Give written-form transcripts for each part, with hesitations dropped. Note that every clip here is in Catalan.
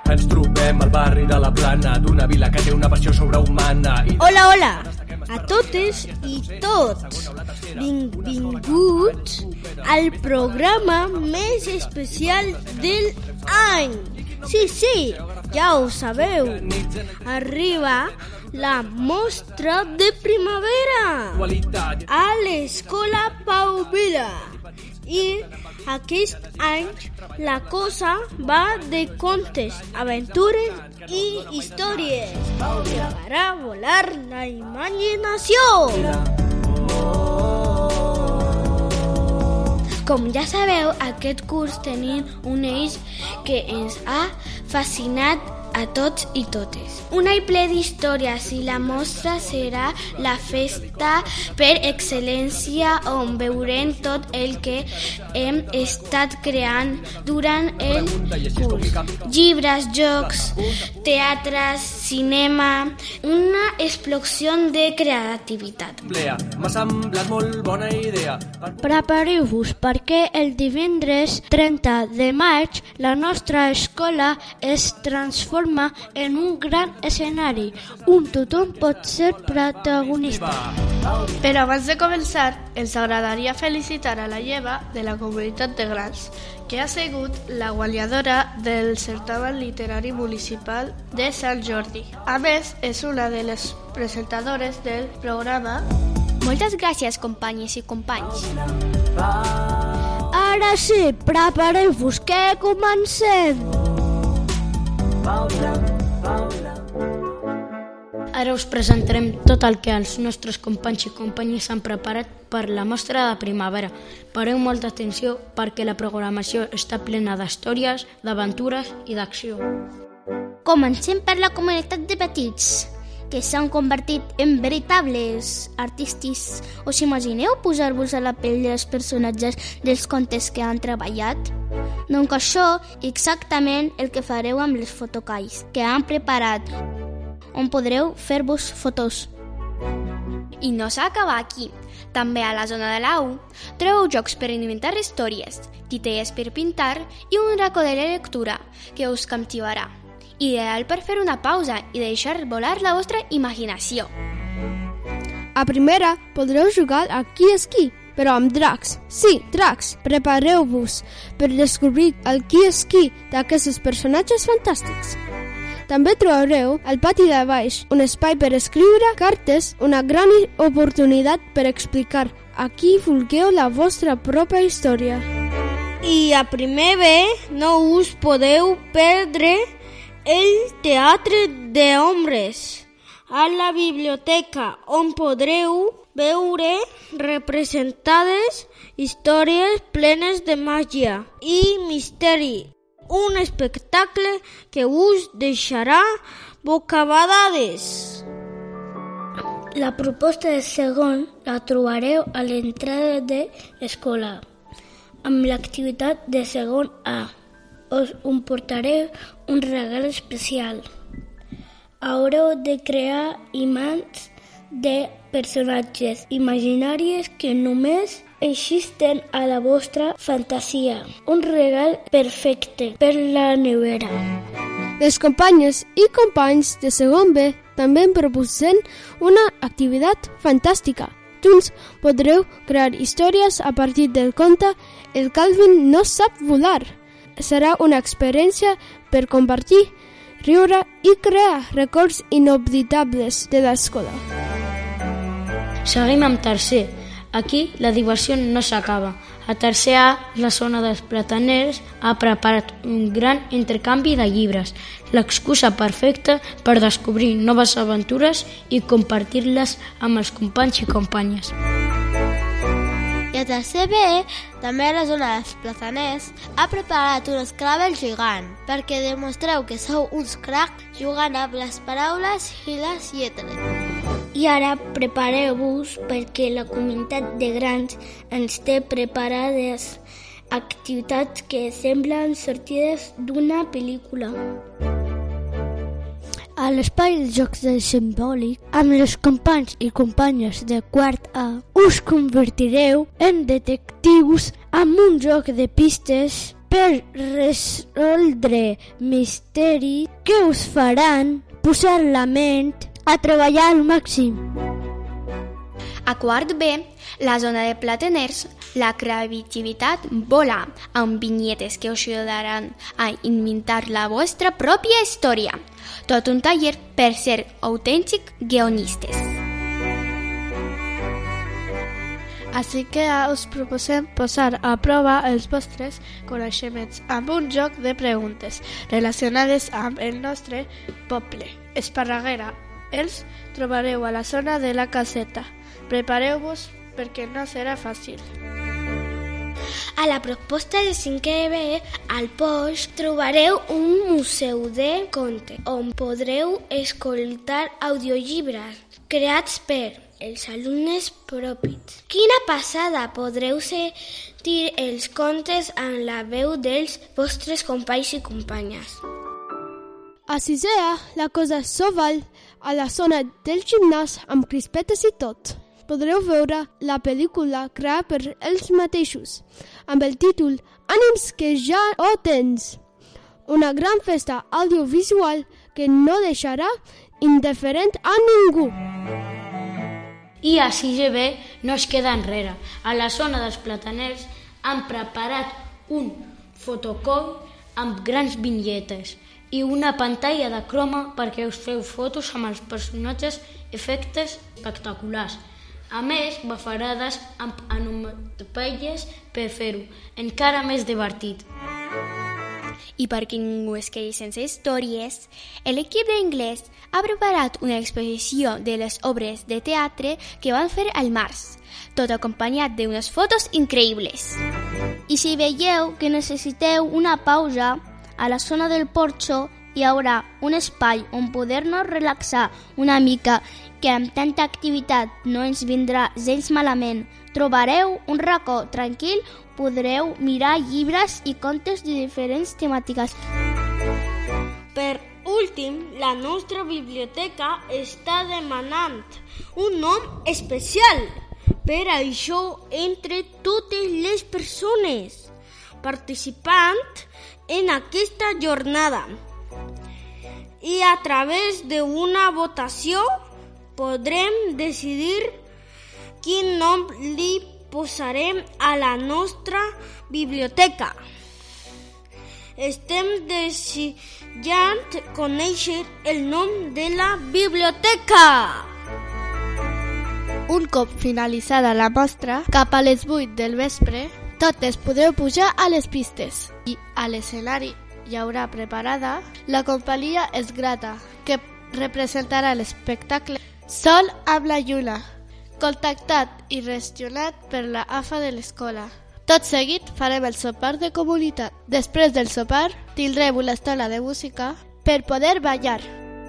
Ens trobem al barri de la Plana, d'una vila que té una versió sobrehumana. Hola, hola, a totes i tots. Benvinguts al programa més especial del any. Sí, ja ho sabeu. Arriba la mostra de primavera a l'Escola Pau Vila. I aquest any la cosa va de contes, aventures i històries que farà volar la imaginació. Com ja sabeu, aquest curs tenim un eix que ens ha fascinat a tots i totes. Un any ple d'històries i la mostra serà la festa per excel·lència on veurem tot el que hem estat creant durant el curs. Llibres, jocs, teatres, cinema, una explosió de creativitat. M'ha semblat molt bona idea. Prepareu-vos perquè el divendres 30 de maig la nostra escola es transforma en un gran escenari on tothom pot ser protagonista. Però abans de començar, ens agradaria felicitar a la Lleva de la Comunitat de Grans, que ha sigut la guanyadora del certamen literari municipal de Sant Jordi. A més, és una de les presentadores del programa. Moltes gràcies, companyes i companys. Ara sí, prepareu-vos que comencem! Ara us presentarem tot el que els nostres companys i companyes han preparat per la mostra de primavera. Pareu molta atenció perquè la programació està plena d'històries, d'aventures i d'acció. Comencem per la comunitat de petits, que s'han convertit en veritables artistes. Us imagineu posar-vos a la pell dels personatges dels contes que han treballat? Doncs això exactament el que fareu amb les fotocalls que han preparat, on podreu fer-vos fotos. I no s'acaba aquí. També a la zona de l'AU trobeu jocs per inventar històries, titelles per pintar i un racó de lectura que us captivarà. Ideal per fer una pausa i deixar volar la vostra imaginació. A primera podreu jugar a qui és qui, però amb dracs. Sí, dracs! Prepareu-vos per descobrir el qui és qui d'aquests personatges fantàstics. També trobareu al pati de baix un espai per escriure cartes, una gran oportunitat per explicar a qui vulgueu la vostra pròpia història. I a primer B no us podeu perdre el Teatre d'Ombres a la biblioteca, on podreu veure representades històries plenes de màgia i misteri. Un espectacle que us deixarà bocabadades. La proposta de segon la trobareu a l'entrada de l'escola, amb l'activitat de segon A. Us emportareu un regal especial. Haureu de crear imants de personatges imaginaris que només existen a la vostra fantasia. Un regal perfecte per la nevera. Les companyes i companys de segon B també em proposen una activitat fantàstica. Junts podreu crear històries a partir del conte El Calvin no sap volar. Serà una experiència per compartir, riure i crear records inoblidables de l'escola. Seguim amb tercer. Aquí la diversió no s'acaba. A tercer A, la zona dels plataners ha preparat un gran intercanvi de llibres, l'excusa perfecta per descobrir noves aventures i compartir-les amb els companys i companyes. I a tercer B, també a la zona dels plataners, ha preparat un Scrabble gegant perquè demostreu que sou uns cracs jugant amb les paraules i les lletres. I ara prepareu-vos perquè la comunitat de grans ens té preparades activitats que semblen sortides d'una pel·lícula. A l'espai de jocs del simbòlic, amb els companys i companyes de quart A, us convertireu en detectius amb un joc de pistes per resoldre misteris que us faran posar la ment a treballar al màxim. A quart B, la zona de plataners, la creativitat vola amb vinyetes que us ajudaran a inventar la vostra pròpia història. Tot un taller per ser autèntics guionistes. Així que us proposem posar a prova els vostres coneixements amb un joc de preguntes relacionades amb el nostre poble. Esparreguera. Els trobareu a la zona de la caseta. Prepareu-vos perquè no serà fàcil. A la proposta de 5è B, al Poix, trobareu un museu de contes on podreu escoltar audiollibres creats per els alumnes propis. Quina passada! Podreu sentir els contes en la veu dels vostres companys i companyes. A 6è, la cosa s'oval a la zona del gimnàs amb crispetes i tot. Podreu veure la pel·lícula creada per ells mateixos, amb el títol Ànims que ja ho tens. Una gran festa audiovisual que no deixarà indiferent a ningú. I a 6B no es queda enrere. A la zona dels plataners han preparat un fotocall amb grans vinyetes i una pantalla de croma perquè us feu fotos amb els personatges, efectes espectaculars. A més, bafarades amb onomatopeies per fer-ho encara més divertit. I perquè ningú es quedi sense històries, l'equip d'anglès ha preparat una exposició de les obres de teatre que van fer al març, tot acompanyat d'unes fotos increïbles. I si veieu que necessiteu una pausa, a la zona del porxo hi haurà un espai on poder-nos relaxar una mica, que amb tanta activitat no ens vindrà gens malament. Trobareu un racó tranquil, podreu mirar llibres i contes de diferents temàtiques. Per últim, la nostra biblioteca està demanant un nom especial. Per això, entre totes les persones participants en aquesta jornada i a través d'una votació podrem decidir quin nom li posarem a la nostra biblioteca. Estem desitjant conèixer el nom de la biblioteca. Un cop finalitzada la mostra, cap a les 8 del vespre, totes podeu pujar a les pistes i a l'escenari hi haurà preparada la companyia Esgrata, que representarà l'espectacle Sol amb la lluna, contactat i gestionat per la AFA de l'escola. Tot seguit farem el sopar de comunitat. Després del sopar tindrem una estona de música per poder ballar.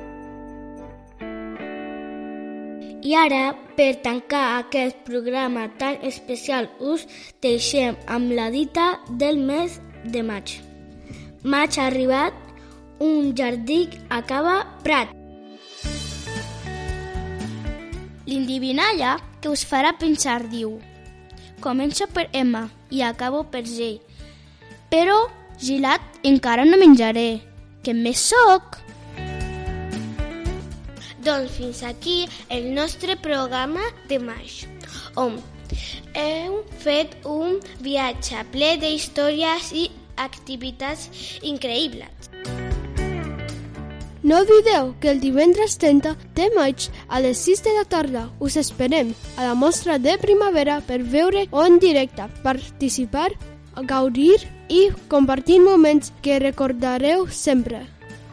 I ara, per tancar aquest programa tan especial, us deixem amb la dita del mes de maig. Maig ha arribat, un jardí acaba prat. L'indivinalla que us farà pensar diu: començo per M i acabo per G, però gelat encara no menjaré. Què més soc? Doncs fins aquí el nostre programa de maig, on hem fet un viatge ple d'històries i activitats increïbles. No oblideu que el divendres 30 de maig a les 6 de la tarda us esperem a la mostra de primavera per veure-ho en directe, participar, gaudir i compartir moments que recordareu sempre.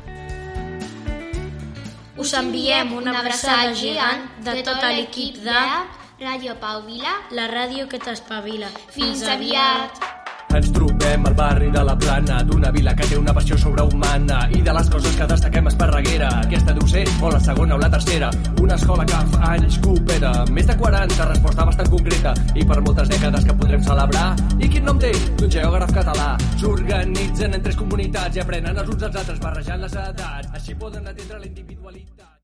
Us enviem una abraçada gegant de tot l'equip de Ràdio Pau Vila, la ràdio que t'espavila. Fins aviat! Ens trobem al barri de la Plana, d'una vila que té una passió sobrehumana, i de les coses que destaquem Esparreguera. Aquesta deu ser o la segona o la tercera, una escola que fa anys coopera. Més de 40, resposta bastant concreta, i per moltes dècades que podrem celebrar. I quin nom té? D'un geògraf català. S'organitzen en 3 comunitats i aprenen els uns als altres barrejant les edats. Així poden atendre la individualitat.